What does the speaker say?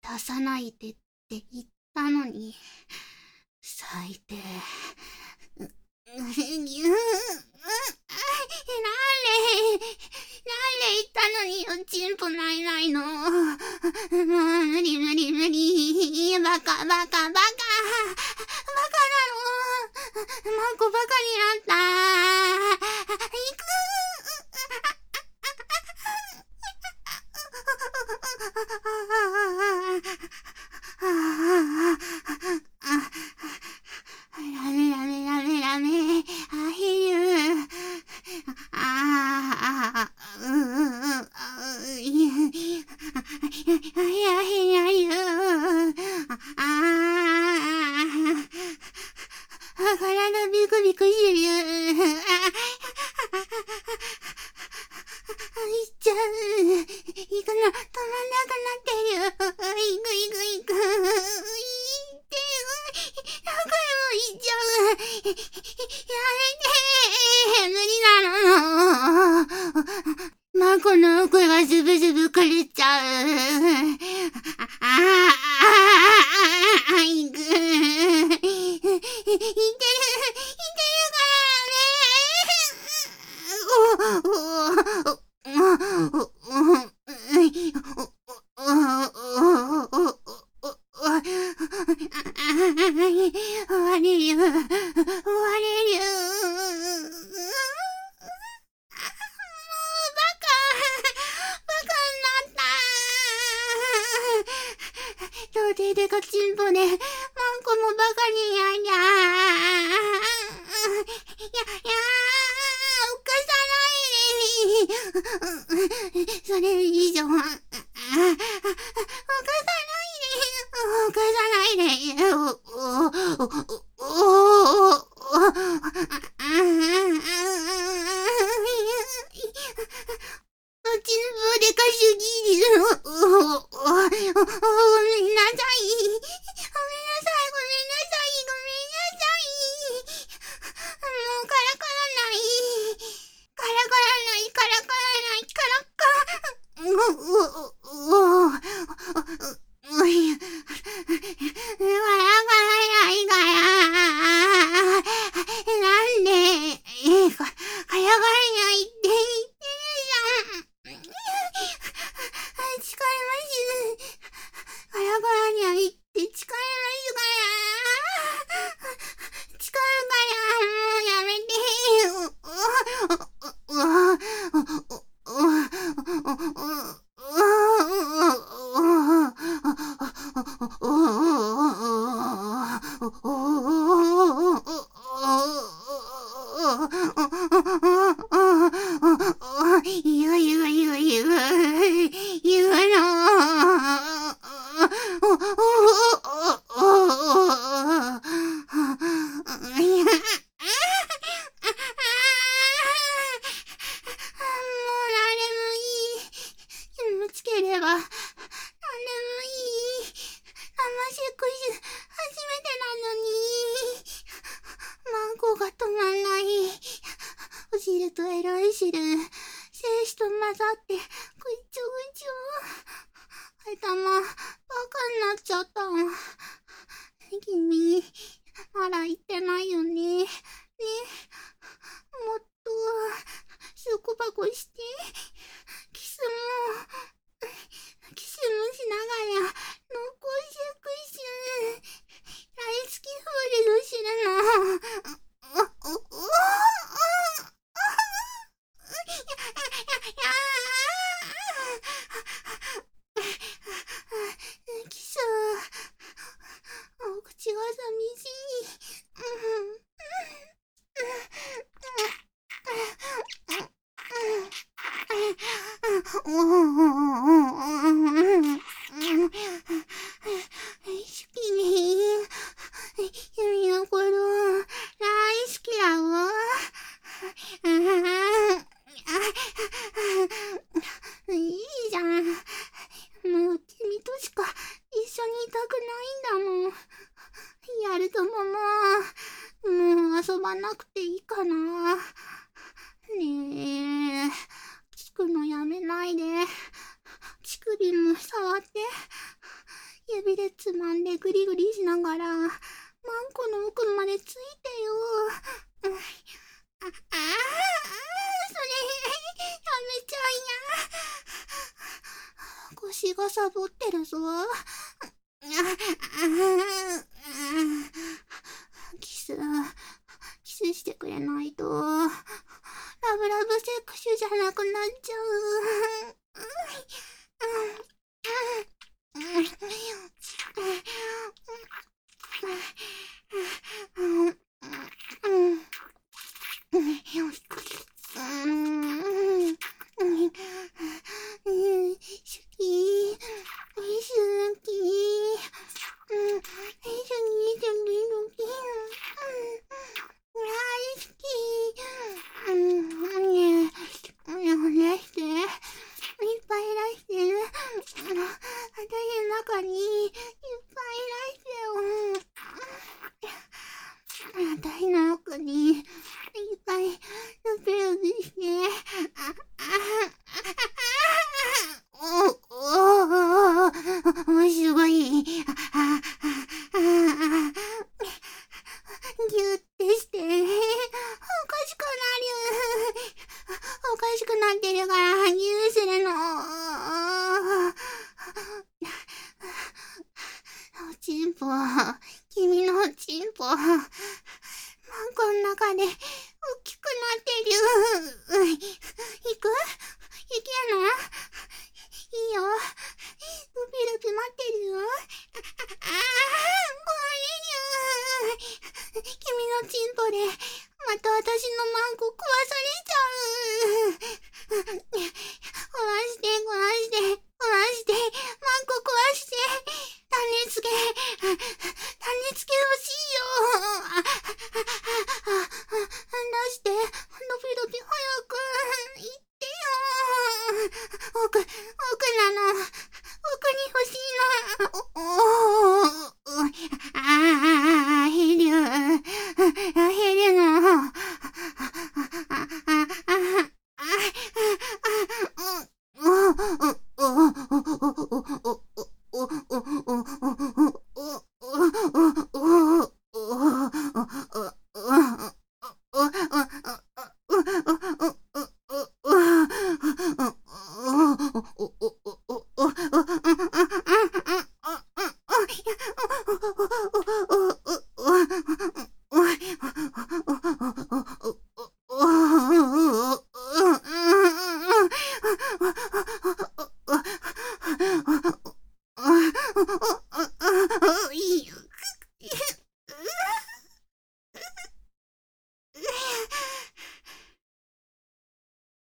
出さないでって言ったのに。最低。なんで言ったのによ、チンポないないの。もう無理無理無理。バカバカバカ。バカなの。マコバカになった。行く。ラメラメラメラメ。あへゆ。体ビクビクしてる。いっちゃう。行くの止まんなくなってる。行く行く行く。行って何回も行っちゃう。やめて。無理なの。マコの奥がズブズブくれちゃう。行く。行ってるからね。終われる。終われる。童貞でガチンポで、マンコもバカにやりゃおっかさないで。それ以上、おっかさないで。チンポでかすぎる。ごめんなさい。ごめんなさい。ごめんなさい。ごめんなさい。もうからからない。からからない。からからない。からからないから。なんで、からからないって言ってるじゃん。誓います。ガラガラには行って誓いますから。誓うからもうやめて。言うの。気持ちければ、なんでもいい。生セックス、初めてなのに。マンコが止まんない。お汁とエロい汁、精子と混ざって、ぐちょぐちょ。頭、バカになっちゃった。君、まだ言ってないよね。ね、もっと、すこばこして、キスもしながら、濃厚セックス、大好きフールの汁の、キス、お口が寂しい。好きね。君のこと、大好きだわ。いいじゃん。もう君としか一緒にいたくないんだもん。やるとももう遊ばなくていいかな。ねえ、聞くのやめないで。乳首も触って。 指でつまんでグリグリしながら、マンコの奥までついてよ。それ、やめちゃいや。腰がサボってるぞ。キスしてくれないと、ラブラブセックシュじゃなくなっちゃう。中にいっぱいいらしてよ。私の奥にいっぱいルピルピして。すごい。ぎゅってして。おかしくなってるからぎゅーするの。チンポ、君のチンポ、マンコの中で大きくなってる。行くやな。いいよ。ルピルピ待ってるよ。壊れる。君のチンポでまた私のマンコ壊されちゃう。壊して、マンコ壊して。種付け欲しいよ。出して、ルピルピ早く行ってよ。奥なの。奥に欲しいの。ヘリュの。